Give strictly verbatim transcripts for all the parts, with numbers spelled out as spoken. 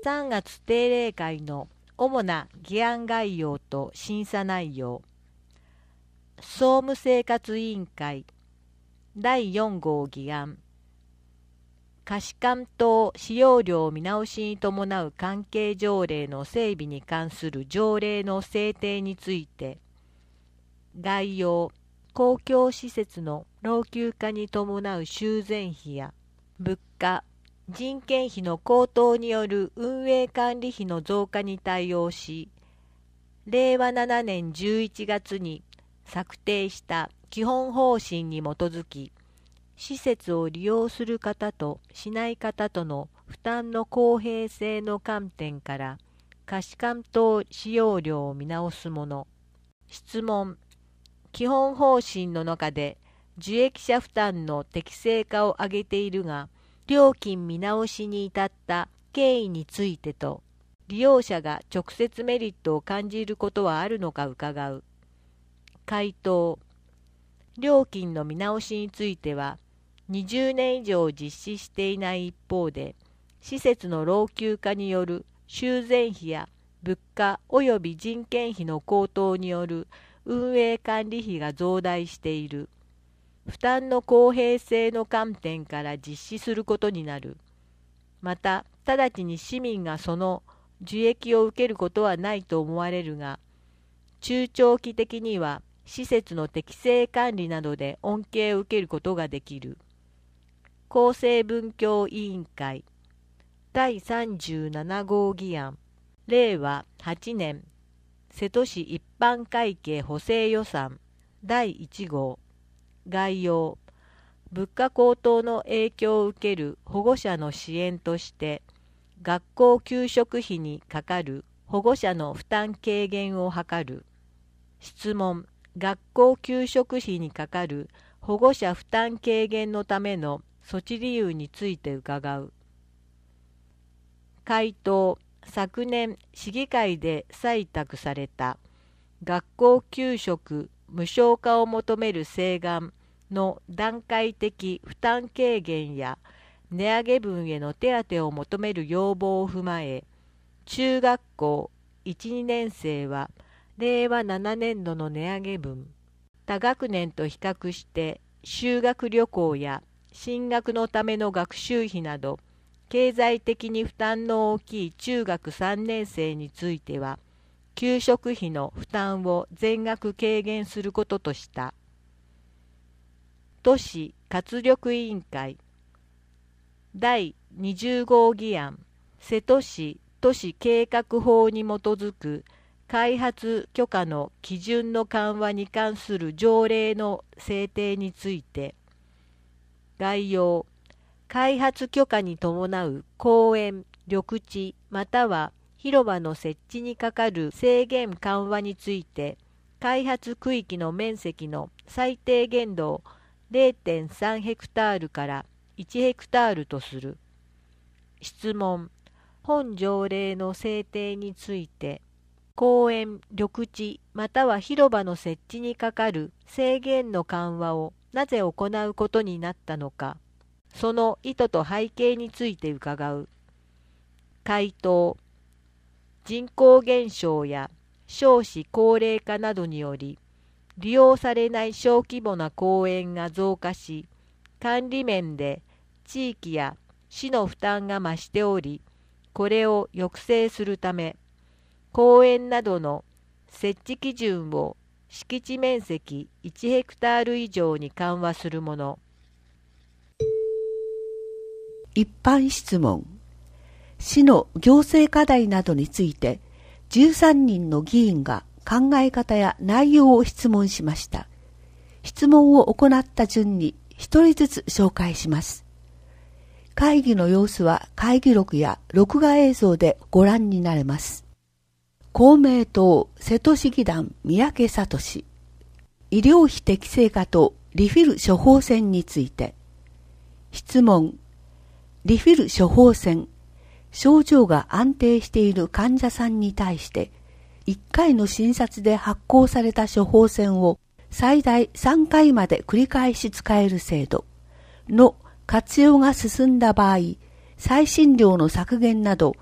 さんがつ定例会の主な議案概要と審査内容。総務生活委員会だいよん号議案。貸関等使用料見直しに伴う関係条例の整備に関する条例の制定について。概要。公共施設の老朽化に伴う修繕費や物価、人件費の高騰による運営管理費の増加に対応し、れいわななねんじゅういちがつに策定した基本方針に基づき、施設を利用する方としない方との負担の公平性の観点から貸関等使用料を見直すもの。質問。基本方針の中で受益者負担の適正化を挙げているが、料金見直しに至った経緯についてと、利用者が直接メリットを感じることはあるのか伺う。回答。料金の見直しについては、にじゅうねん以上実施していない一方で、施設の老朽化による修繕費や物価及び人件費の高騰による運営管理費が増大している。負担の公平性の観点から実施することになる。また、直ちに市民がその受益を受けることはないと思われるが、中長期的には施設の適正管理などで恩恵を受けることができる。厚生文教委員会だいさんじゅうなな号議案。れいわはちねん瀬戸市一般会計補正予算だいいち号。概要。物価高騰の影響を受ける保護者の支援として学校給食費にかかる保護者の負担軽減を図る。質問。学校給食費にかかる保護者負担軽減のための措置理由について伺う。回答。昨年市議会で採択された学校給食無償化を求める請願の段階的負担軽減や値上げ分への手当を求める要望を踏まえ、中学校いち、にねん生はれいわななねん度の値上げ分、他学年と比較して修学旅行や進学のための学習費など経済的に負担の大きい中学さんねん生については、給食費の負担を全額軽減することとした。都市活力委員会だいにじゅう号議案。瀬戸市都市計画法に基づく開発許可の基準の緩和に関する条例の制定について。概要。開発許可に伴う公園、緑地または広場の設置にかかる制限緩和について、開発区域の面積の最低限度を れいてんさんヘクタールからいちヘクタールとする。質問。本条例の制定について、公園、緑地または広場の設置にかかる制限の緩和をなぜ行うことになったのか。その意図と背景について伺う。回答。人口減少や少子高齢化などにより、利用されない小規模な公園が増加し、管理面で地域や市の負担が増しており、これを抑制するため、公園などの設置基準を敷地面積いちヘクタール以上に緩和するもの。 一般質問。市の行政課題などについてじゅうさんにんの議員が考え方や内容を質問しました。質問を行った順に一人ずつ紹介します。会議の様子は会議録や録画映像でご覧になれます。公明党瀬戸市議団三宅聡。医療費適正化とリフィル処方箋について。質問。リフィル処方箋。症状が安定している患者さんに対して、いっかいの診察で発行された処方箋を最大さんかいまで繰り返し使える制度の活用が進んだ場合、再診料の削減など、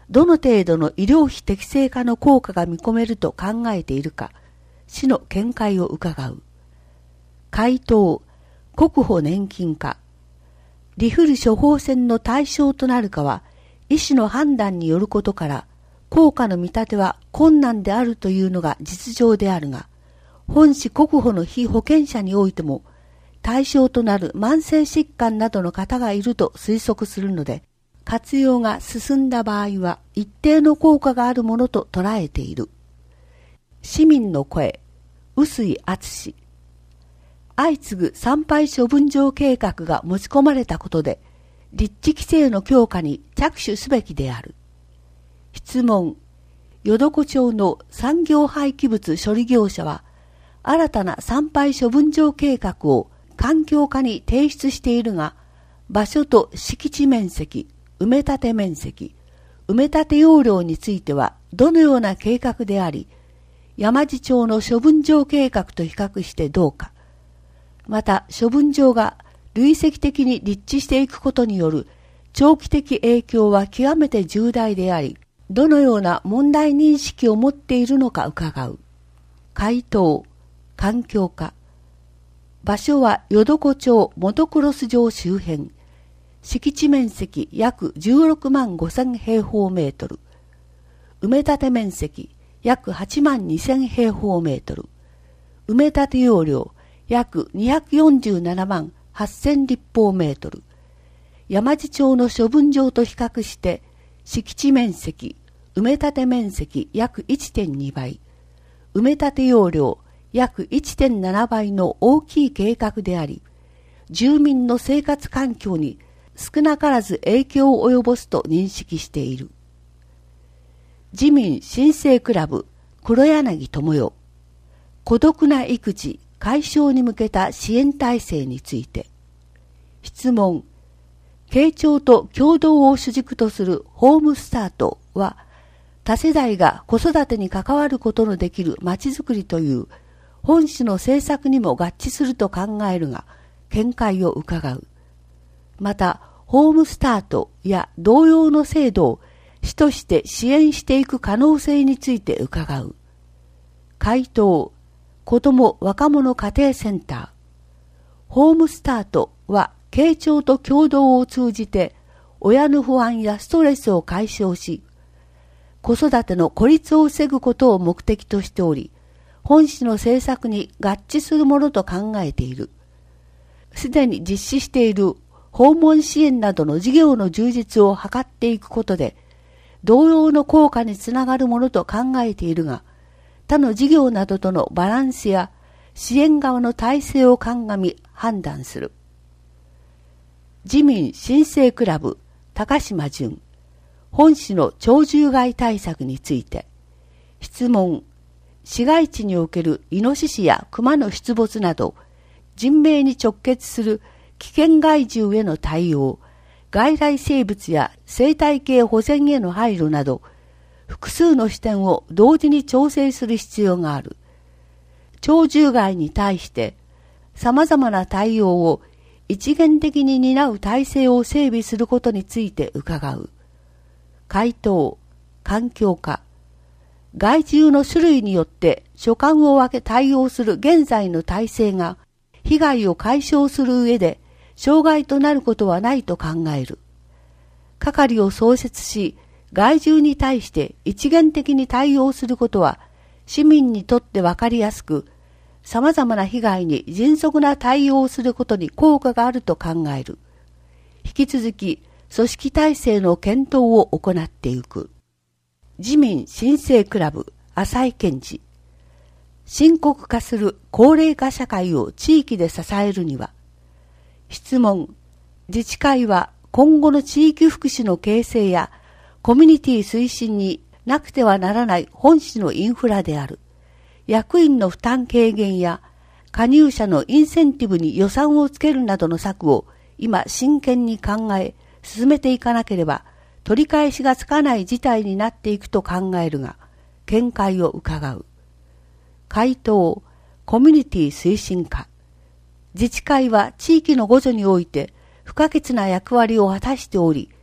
どの程度の医療費適正化の効果が見込めると考えているか、市の見解を伺う。回答、国保年金化。リフル処方箋の対象となるかは、医師の判断によることから、効果の見立ては困難であるというのが実情であるが、本市国保の被保険者においても、対象となる慢性疾患などの方がいると推測するので、活用が進んだ場合は一定の効果があるものと捉えている。市民の声、臼井敦。相次ぐ産廃処分場計画が持ち込まれたことで、立地規制の強化に着手すべきである。質問。淀子町の産業廃棄物処理業者は、新たな産廃処分場計画を環境課に提出しているが、場所と敷地面積、埋め立て面積、埋め立て容量についてはどのような計画であり、山地町の処分場計画と比較してどうか。また、処分場が累積的に立地していくことによる長期的影響は極めて重大であり、どのような問題認識を持っているのか伺う。回答、環境課。場所は淀子町モトクロス場周辺。敷地面積約じゅうろくまんごせん平方メートル。埋め立て面積約はちまんにせん平方メートル。埋め立て容量約にひゃくよんじゅうななまんはっせん立方メートル。山地町の処分場と比較して、敷地面積、埋め立て面積約 いってんにばい、埋め立て容量約 いってんななばいの大きい計画であり、住民の生活環境に少なからず影響を及ぼすと認識している。自民新生クラブ黒柳智代、孤独な育児解消に向けた支援体制について。質問。慶長と共同を主軸とするホームスタートは、多世代が子育てに関わることのできるまちづくりという本市の政策にも合致すると考えるが、見解を伺う。また、ホームスタートや同様の制度を市として支援していく可能性について伺う。回答、子ども若者家庭センター。ホームスタートは、慶長と共同を通じて、親の不安やストレスを解消し、子育ての孤立を防ぐことを目的としており、本市の政策に合致するものと考えている。すでに実施している訪問支援などの事業の充実を図っていくことで、同様の効果につながるものと考えているが、他の事業などとのバランスや支援側の体制を鑑み判断する。自民新生クラブ高島淳、本市の鳥獣害対策について。質問。市街地におけるイノシシやクマの出没など、人命に直結する危険害獣への対応、外来生物や生態系保全への配慮など、複数の視点を同時に調整する必要がある。鳥獣害に対して、様々な対応を一元的に担う体制を整備することについて伺う。回答、環境課。害獣の種類によって所管を分け対応する現在の体制が被害を解消する上で障害となることはないと考える。係を創設し、害獣に対して一元的に対応することは市民にとって分かりやすく、様々な被害に迅速な対応をすることに効果があると考える。引き続き、組織体制の検討を行っていく。自民新生クラブ浅井健二。深刻化する高齢化社会を地域で支えるには。質問。自治会は今後の地域福祉の形成やコミュニティ推進になくてはならない本市のインフラである。役員の負担軽減や加入者のインセンティブに予算をつけるなどの策を今真剣に考え進めていかなければ取り返しがつかない事態になっていくと考えるが、見解を伺う。回答、コミュニティ推進課。自治会は地域の互助において不可欠な役割を果たしており、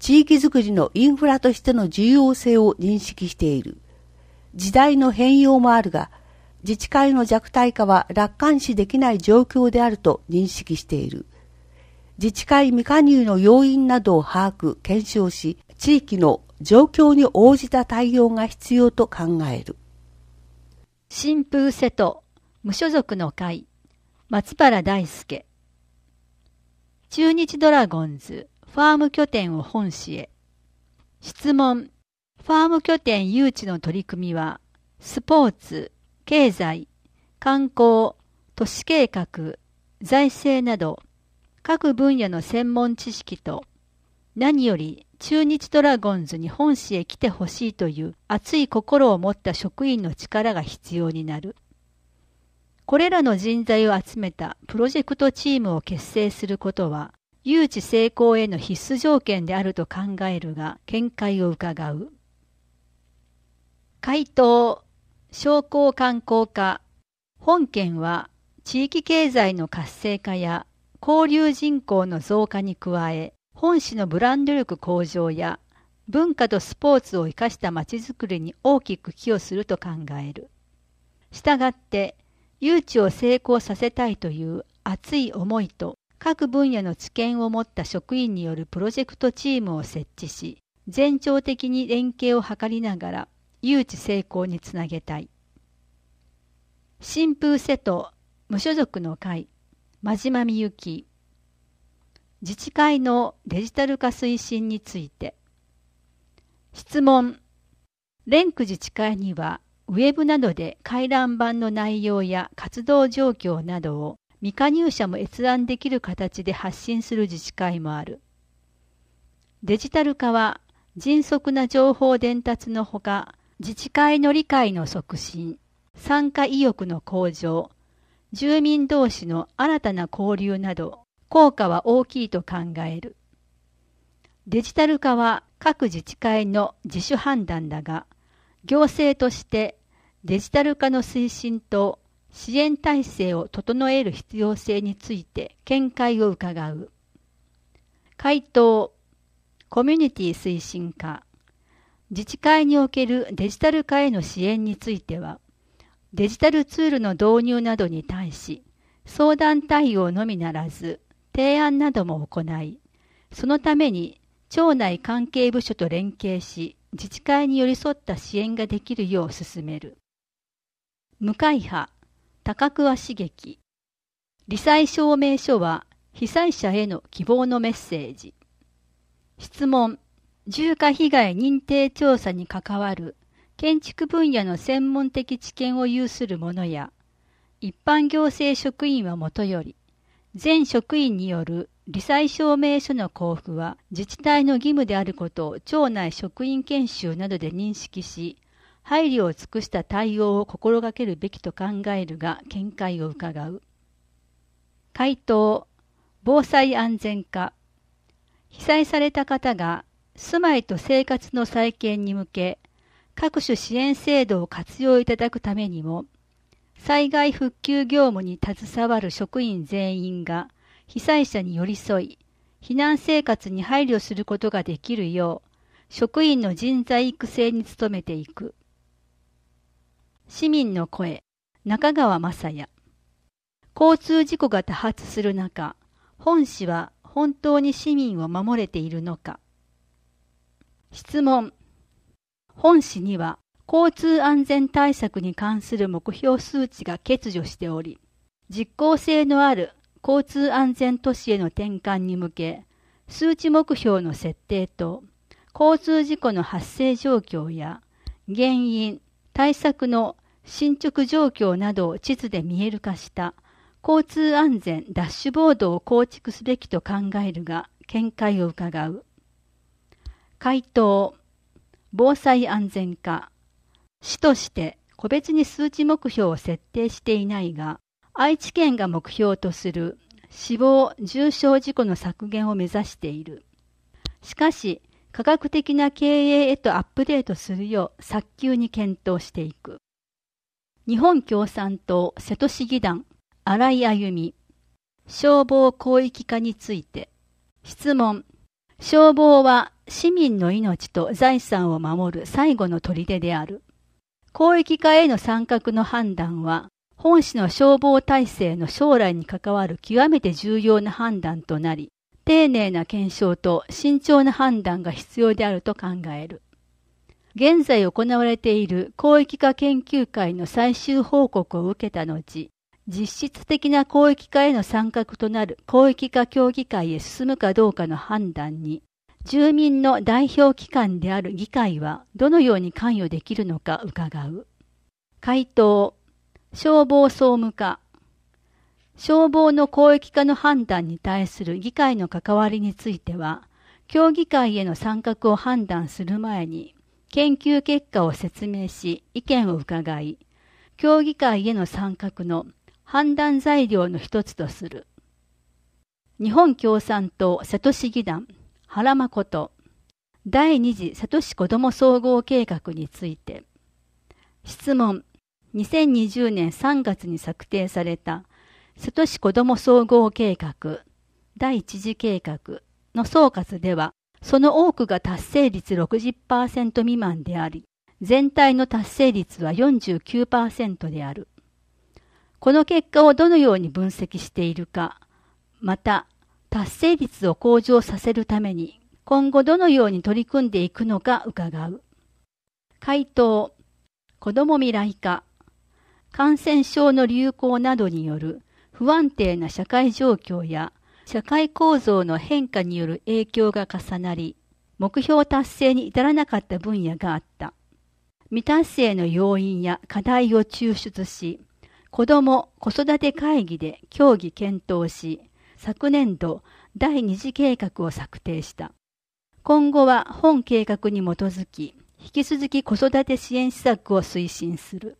地域づくりのインフラとしての重要性を認識している。時代の変容もあるが、自治会の弱体化は楽観視できない状況であると認識している。自治会未加入の要因などを把握、検証し、地域の状況に応じた対応が必要と考える。 新風瀬戸無所属の会松原大輔。中日ドラゴンズファーム拠点を本市へ。質問。ファーム拠点誘致の取り組みはスポーツ、経済、観光、都市計画、財政など各分野の専門知識と何より中日ドラゴンズに本市へ来てほしいという熱い心を持った職員の力が必要になる。これらの人材を集めたプロジェクトチームを結成することは誘致成功への必須条件であると考えるが見解を伺う。回答。商工観光課。本件は地域経済の活性化や交流人口の増加に加え、本市のブランド力向上や文化とスポーツを生かしたまちづくりに大きく寄与すると考える。したがって、誘致を成功させたいという熱い思いと各分野の知見を持った職員によるプロジェクトチームを設置し、全庁的に連携を図りながら誘致成功につなげたい。新風瀬戸無所属の会真島みゆき。自治会のデジタル化推進について。質問。連区自治会にはウェブなどで回覧板の内容や活動状況などを未加入者も閲覧できる形で発信する自治会もある。デジタル化は迅速な情報伝達のほか、自治会の理解の促進、参加意欲の向上、住民同士の新たな交流など、効果は大きいと考える。デジタル化は各自治会の自主判断だが、行政としてデジタル化の推進と支援体制を整える必要性について見解を伺う。回答。コミュニティ推進課。自治会におけるデジタル化への支援については、デジタルツールの導入などに対し、相談対応のみならず、提案なども行い、そのために町内関係部署と連携し、自治会に寄り添った支援ができるよう進める。無会派、高桑茂樹。罹災証明書は被災者への希望のメッセージ。質問。重火被害認定調査に関わる建築分野の専門的知見を有する者や、一般行政職員はもとより、全職員による罹災証明書の交付は自治体の義務であることを町内職員研修などで認識し、配慮を尽くした対応を心がけるべきと考えるが見解を伺う。回答。防災安全課。被災された方が住まいと生活の再建に向け、各種支援制度を活用いただくためにも、災害復旧業務に携わる職員全員が被災者に寄り添い、避難生活に配慮することができるよう、職員の人材育成に努めていく。市民の声、中川雅也。交通事故が多発する中、本市は本当に市民を守れているのか。質問。本市には交通安全対策に関する目標数値が欠如しており、実効性のある交通安全都市への転換に向け、数値目標の設定と、交通事故の発生状況や原因、対策の進捗状況などを地図で見える化した交通安全ダッシュボードを構築すべきと考えるが見解を伺う。回答。防災安全課。市として個別に数値目標を設定していないが、愛知県が目標とする死亡・重傷事故の削減を目指している。しかし、科学的な経営へとアップデートするよう早急に検討していく。日本共産党瀬戸市議団新井あゆみ。消防広域化について。質問。消防は市民の命と財産を守る最後の砦である。公益化への参画の判断は、本市の消防体制の将来に関わる極めて重要な判断となり、丁寧な検証と慎重な判断が必要であると考える。現在行われている公益化研究会の最終報告を受けた後、実質的な公益化への参画となる公益化協議会へ進むかどうかの判断に、住民の代表機関である議会はどのように関与できるのか伺う。回答、消防総務課。消防の公益化の判断に対する議会の関わりについては、協議会への参画を判断する前に、研究結果を説明し、意見を伺い、協議会への参画の判断材料の一つとする。日本共産党瀬戸市議団、原誠、第二次瀬戸市子ども総合計画について。質問、にせんにじゅうねんさんがつに策定された瀬戸市子ども総合計画、第一次計画の総括では、その多くが達成率 ろくじゅっパーセント 未満であり、全体の達成率は よんじゅうきゅうパーセント である。この結果をどのように分析しているか、また、達成率を向上させるために、今後どのように取り組んでいくのか伺う。回答、子ども未来化、感染症の流行などによる不安定な社会状況や社会構造の変化による影響が重なり、目標達成に至らなかった分野があった。未達成の要因や課題を抽出し、子ども・子育て会議で協議検討し、昨年度第二次計画を策定した。今後は本計画に基づき、引き続き子育て支援施策を推進する。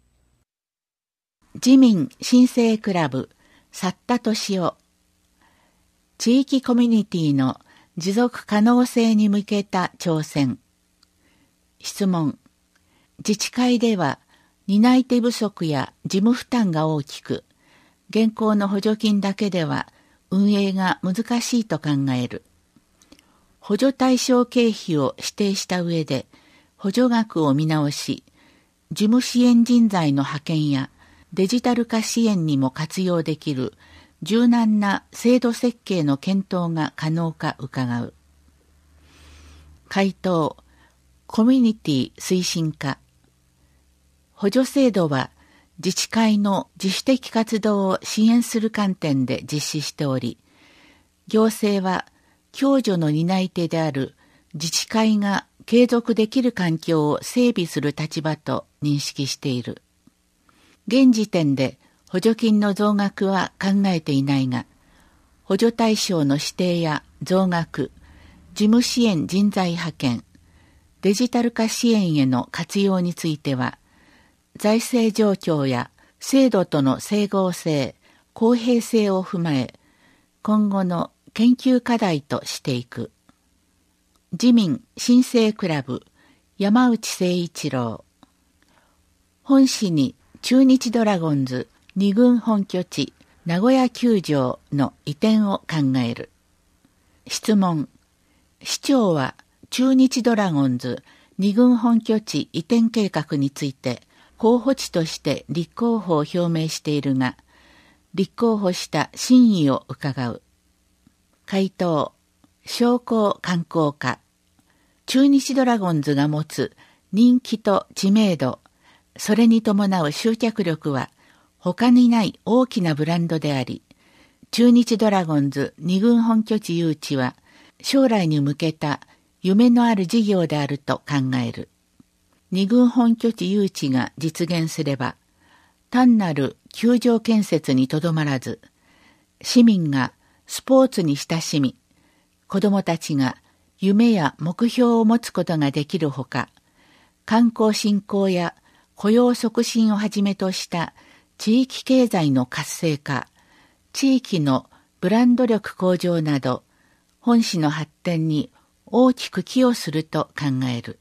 自民新生クラブ、作田敏夫。地域コミュニティの持続可能性に向けた挑戦。質問。自治会では担い手不足や事務負担が大きく、現行の補助金だけでは運営が難しいと考える。補助対象経費を指定した上で、補助額を見直し、事務支援人材の派遣やデジタル化支援にも活用できる柔軟な制度設計の検討が可能か伺う。回答、コミュニティ推進課。補助制度は自治会の自主的活動を支援する観点で実施しており、行政は共助の担い手である自治会が継続できる環境を整備する立場と認識している。現時点で補助金の増額は考えていないが、補助対象の指定や増額、事務支援人材派遣、デジタル化支援への活用については、財政状況や制度との整合性、公平性を踏まえ、今後の研究課題としていく。自民新生クラブ、山内誠一郎。本市に中日ドラゴンズ二軍本拠地名古屋球場の移転を考える。質問。市長は中日ドラゴンズ二軍本拠地移転計画について候補地として立候補を表明しているが、立候補した真意を伺う。回答。商工観光課。中日ドラゴンズが持つ人気と知名度、それに伴う集客力は他にない大きなブランドであり、中日ドラゴンズ二軍本拠地誘致は将来に向けた夢のある事業であると考える。二軍本拠地誘致が実現すれば、単なる球場建設にとどまらず、市民がスポーツに親しみ、子どもたちが夢や目標を持つことができるほか、観光振興や雇用促進をはじめとした地域経済の活性化、地域のブランド力向上など、本市の発展に大きく寄与すると考える。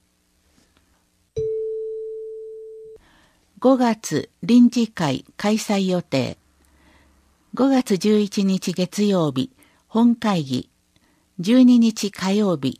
ごがつ臨時会開催予定。ごがつじゅういちにち月曜日、本会議。じゅうににち火曜日、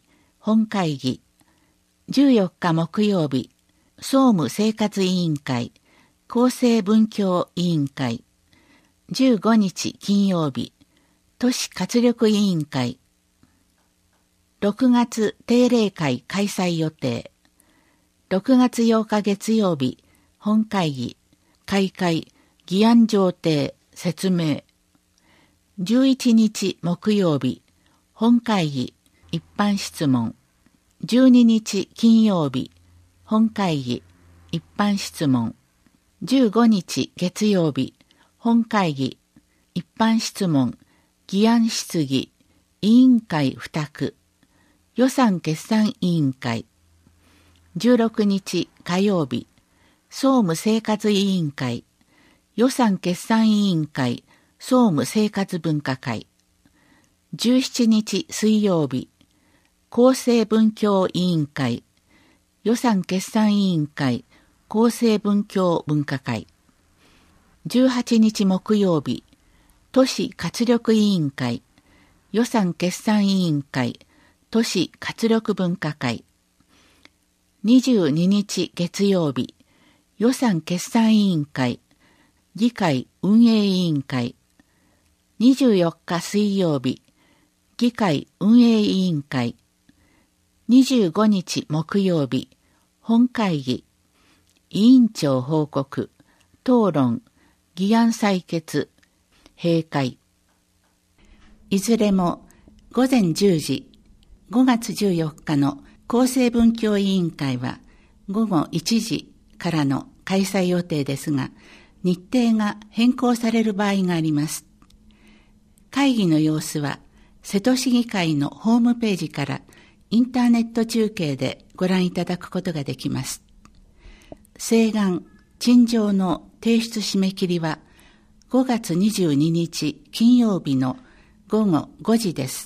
本会議。じゅうよっか木曜日、総務生活委員会、厚生文教委員会。じゅうごにち金曜日、都市活力委員会。ろくがつ定例会開催予定。ろくがつようか月曜日、本会議、開会、議案上呈、説明。じゅういちにち木曜日、本会議、一般質問。じゅうににち金曜日、本会議、一般質問。じゅうごにち月曜日、本会議、一般質問、議案質疑、委員会付託、予算決算委員会。じゅうろくにち火曜日、総務生活委員会、予算決算委員会、総務生活文化会。じゅうしちにち水曜日、厚生文教委員会、予算決算委員会、厚生文教文化会。じゅうはちにち木曜日、都市活力委員会、予算決算委員会、都市活力文化会。にじゅうににち月曜日、予算決算委員会、議会運営委員会。にじゅうよっか水曜日、議会運営委員会。にじゅうごにち木曜日、本会議、委員長報告、討論、議案採決、閉会。いずれも午前じゅうじ、ごがつじゅうよっかの厚生文教委員会はごごいちじからの開催予定ですが、日程が変更される場合があります。会議の様子は瀬戸市議会のホームページからインターネット中継でご覧いただくことができます。請願・陳情の提出締め切りはごがつにじゅうににち金曜日のごごごじです。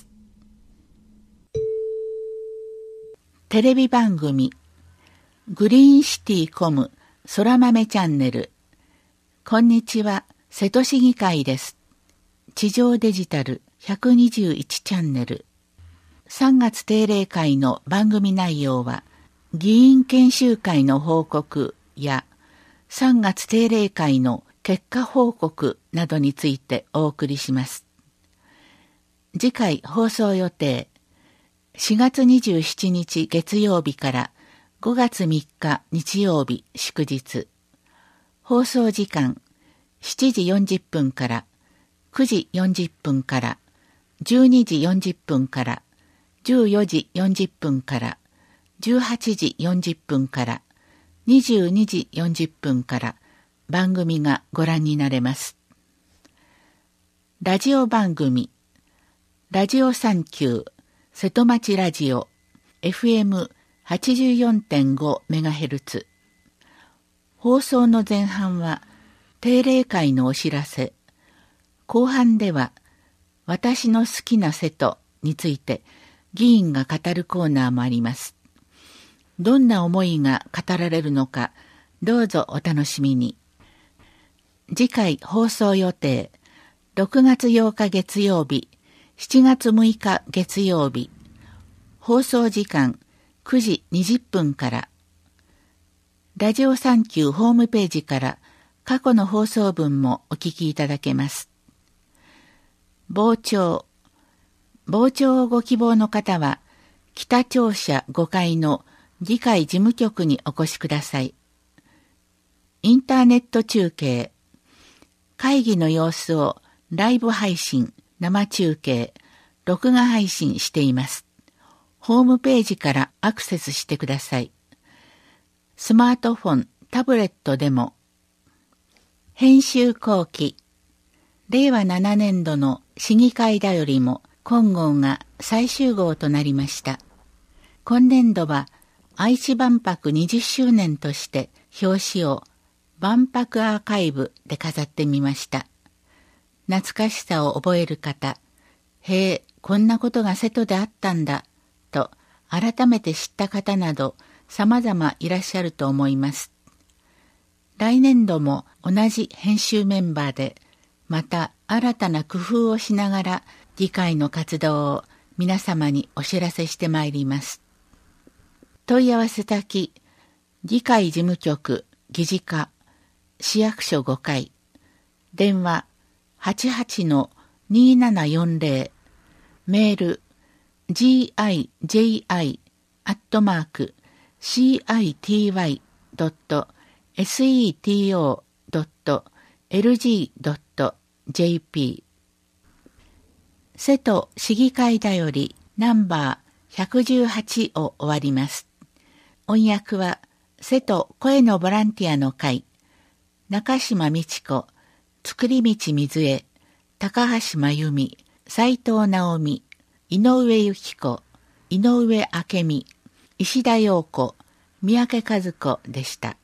テレビ番組グリーンシティコム空豆チャンネル。こんにちは、瀬戸市議会です。地上デジタルひゃくにじゅういちチャンネル。さんがつ定例会の番組内容は、議員研修会の報告や、さんがつ定例会の結果報告などについてお送りします。次回放送予定、しがつにじゅうしちにち月曜日からごがつみっか日曜日祝日。放送時間しちじよんじゅっぷんからくじよんじゅっぷんからじゅうにじよんじゅっぷんからじゅうよじよんじゅっぷんからじゅうはちじよんじゅっぷんからにじゅうにじよんじゅっぷんから番組がご覧になれます。ラジオ番組ラジオサンキュー瀬戸町ラジオ エフエムはちじゅうよんてんごメガヘルツ。放送の前半は定例会のお知らせ、後半では私の好きな瀬戸について議員が語るコーナーもあります。どんな思いが語られるのか、どうぞお楽しみに。次回放送予定、ろくがつようか月曜日、しちがつむいか月曜日。放送時間くじにじゅっぷんから。ラジオサンキューホームページから過去の放送分もお聞きいただけます。傍聴。傍聴をご希望の方は、北庁舎ごかいの議会事務局にお越しください。インターネット中継。会議の様子をライブ配信、生中継、録画配信しています。ホームページからアクセスしてください。スマートフォン、タブレットでも。編集後期。れいわななねんどの市議会だよりも今号が最終号となりました。今年度は愛知万博にじゅっしゅうねんとして表紙を万博アーカイブで飾ってみました。懐かしさを覚える方、へえ、こんなことが瀬戸であったんだ、と改めて知った方など様々いらっしゃると思います。来年度も同じ編集メンバーで、また新たな工夫をしながら議会の活動を皆様にお知らせしてまいります。 問い合わせ先、議会事務局議事課市役所ごかい、電話 はちはちのにーななよんぜろ、メール ジーアイジェイアイ アットマーク シーアイティーワイ ドット セト ドット エルジー ドット ジェーピー。 瀬戸市議会だよりナンバーひゃくじゅうはちを終わります。音訳は瀬戸声のボランティアの会、中島美智子、作り道水江、高橋真由美、斉藤直美、井上由紀子、井上明美、石田陽子、三宅和子でした。